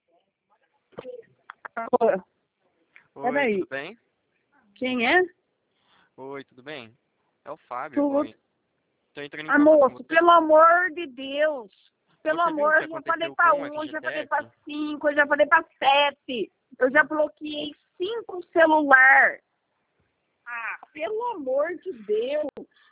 Oi, Oi, Peraí, tudo bem? quem é? Oi, tudo bem? É o Fábio. Tudo. Tô entrando em Ah, contato com moço, você. pelo amor de Deus. Pelo Você viu o amor, que eu já falei aconteceu pra com o 1, já falei pra FGTS? 5, eu já falei pra 7. Eu já bloqueei 5 celular. Ah, pelo amor de Deus.